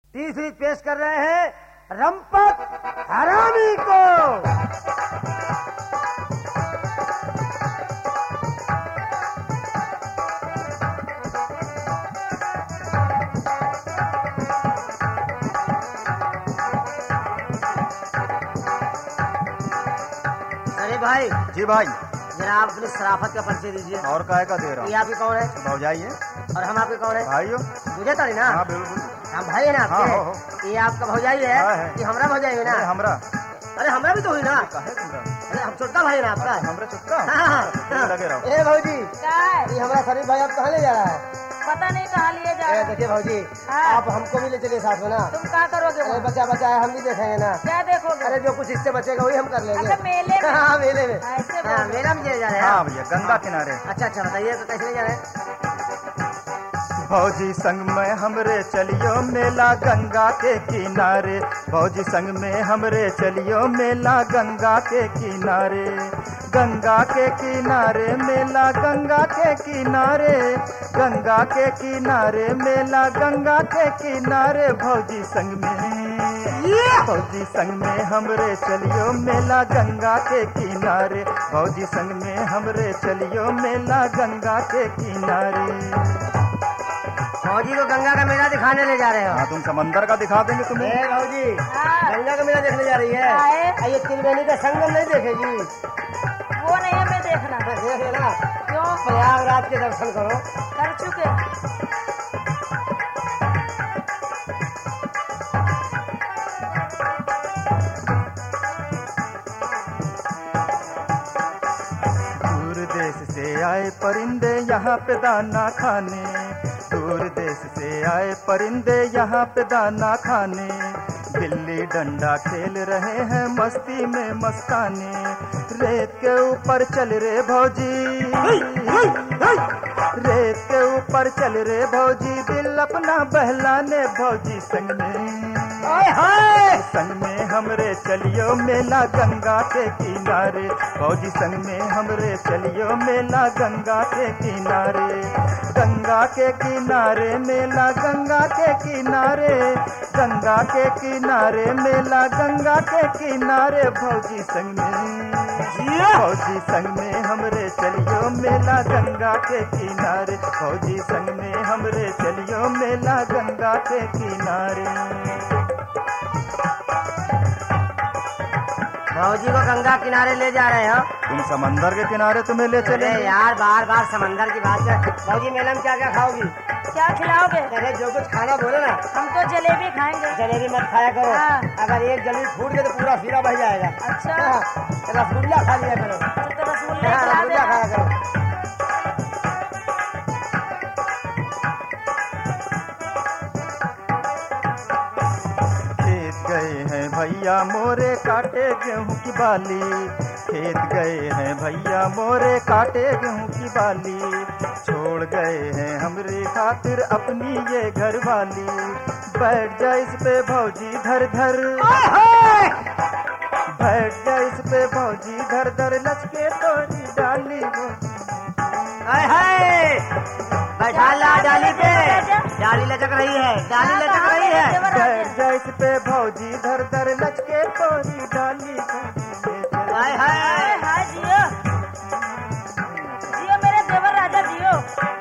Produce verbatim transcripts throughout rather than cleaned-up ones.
तीसरी पेश कर रहे हैं रंपक हरामी को। अरे भाई। जी भाई। जरा आप अपनी शराफत का परिचय दीजिए। और काय का दे रहा हूँ। ये आपकी कौन है? भौजाई है। और हम आपके कौन है? भाइयों। मुझे तो नहीं ना। हाँ बिल्कुल। हम भाई है ना आपके। हाँ, हो, हो। ये आपका भौजाई है? हाँ, है। ये हमरा भौजाई है ना? हमरा। अरे हमरा भी तो हुई ना। काहे तुमरा? अरे हम छोटका भाई ना आपका। हमरा छोटका। हाँ, हाँ। लगे रहो। ए भौजी, क्या है? ये हमारा शरीफ भाई आप कहाँ ले जा रहा है? पता नहीं कहाँ लिए जा ए, रहे हैं। देखिए भौजी, हाँ। आप हमको भी ले चलिए साथ में ना। तुम क्या करोगे? अरे वहाँ? बच्चा बच्चा है, हम भी देखेंगे ना। क्या देखोगे? अरे जो कुछ इससे बचेगा वही हम कर लेंगे। अच्छा, मेले में? हाँ मेले में। ऐसे हाँ, बोलो। मेला में ले जा रहे हैं। हाँ भैया, गंगा किनारे। अच्छा अच्छा बताइए तो कैसे ले जा रहे हैं? भौजी संग में हमरे चलियो मेला गंगा के किनारे। भौजी संग में हमरे चलियो मेला गंगा के किनारे। गंगा के किनारे मेला गंगा के किनारे। गंगा के किनारे मेला गंगा के किनारे। भौजी संग में भौजी संग में हमरे चलियो मेला गंगा के किनारे। भौजी संग में हमरे चलियो मेला गंगा के किनारे। भौजी को गंगा का मेला दिखाने ले जा रहे हो? हाँ, तुम समंदर का दिखा देंगे तुम्हें। ए भौजी, हाँ। गंगा का मेला देखने जा रही है? हाँ, है। आ, ये त्रिवेणी का संगम नहीं देखेगी? वो नहीं हमें देखना। देख लेना। क्यों? प्रयागराज के दर्शन करो। कर चुके। दूर देश से आए परिंदे यहाँ पे दाना खाने। दूर देश से आए परिंदे यहाँ पे दाना खाने। गिल्ली डंडा खेल रहे हैं मस्ती में मस्ताने। रेत के ऊपर चल रे भौजी, रेत के ऊपर चल रे भौजी, दिल अपना बहलाने। भौजी संग में संग में हमरे चलियो मेला गंगा के किनारे। भौजी संग में हमरे चलियो मेला गंगा के किनारे। गंगा के किनारे मेला गंगा के किनारे। गंगा के किनारे मेला गंगा के किनारे। भौजी संग में भौजी संग में हमरे चलियो मेला गंगा के किनारे। भौजी संग में हमरे चलियो मेला गंगा के किनारे। भौजी को गंगा किनारे ले जा रहे हो? तुम समंदर के किनारे तुम्हें ले चले। अरे यार बार बार समंदर की बात कर। भौजी मेला में क्या क्या खाओगी? क्या खिलाओगे? अरे जो कुछ खाना बोलो ना। हम तो जलेबी खाएंगे। जलेबी मत खाया करो। हाँ। अगर एक जलेबी फूट गई तो पूरा सीरा बह जाएगा। अच्छा। हाँ, रसगुल्ला खा लिया करो। तो रसगुल्ले हाँ, खिला रसगुल्ला देना। खाया करो। खेत गए हैं भैया मोरे काटे गेहूं की बाली। खेत गए हैं भैया मोरे काटे गेहूं की बाली। छोड़ गए हैं हमरे खातिर अपनी ये घर वाली। बैठ जा इस पे भौजी धर धर, बैठ जा इस पे भौजी धर धर, लचके तोरी डाली। हाय हाय, बैठा ला डाली पे। डाली लचक रही है, डाली लचक रही है। बैठ जा इस पे भौजी धर धर, लचके तोरी डाली। हाय हाय हाय जियो जियो मेरे देवर राजा जियो।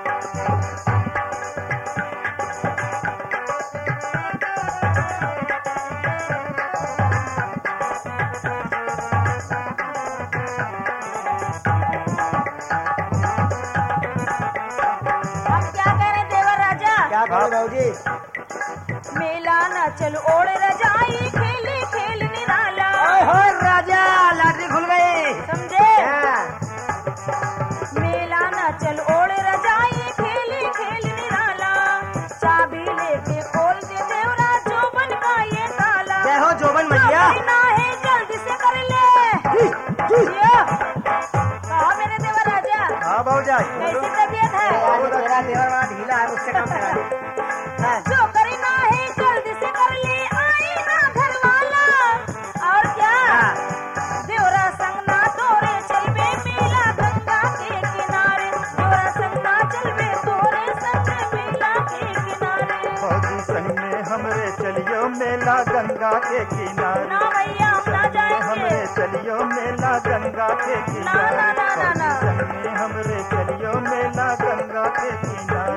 हम क्या कह रहे देवर राजा? क्या करो भौजी? मेला न चल ओढ़ रजाई, खेले खेल निराला। हाय हाय राजा, लॉटरी खुल गई। समझे? हाँ। मेला न चल ओढ़ रजाई, खेले खेल निराला। चाबी लेके खोल दे देवरा जोबन का ये ताला। जय हो जोबन मैया। जो करना है जल्दी से कर ले। जियो। कहो मेरे देवर राजा, हाँ भौजाई कैसी तबीयत है? यार, जो तेरा देवर बड़ा ढीला है, उससे कम तेरा। हाँ। जो करना है जल्दी से कर ले, आई ना घर वाला। और क्या? हाँ। देवरा संग ना तोरे चलबे मेला गंगा के किनारे। देवरा संग ना चलबे तोरे संग मेला के किनारे। भौजी संग में हमरे चलियो मेला गंगा के किनारे ना भैया हम ना जाएंगे हमरे चलियो मेला गंगा के ना ना किनारे ना ना ना संग में हमरे चलियो मेला गंगा के किनारे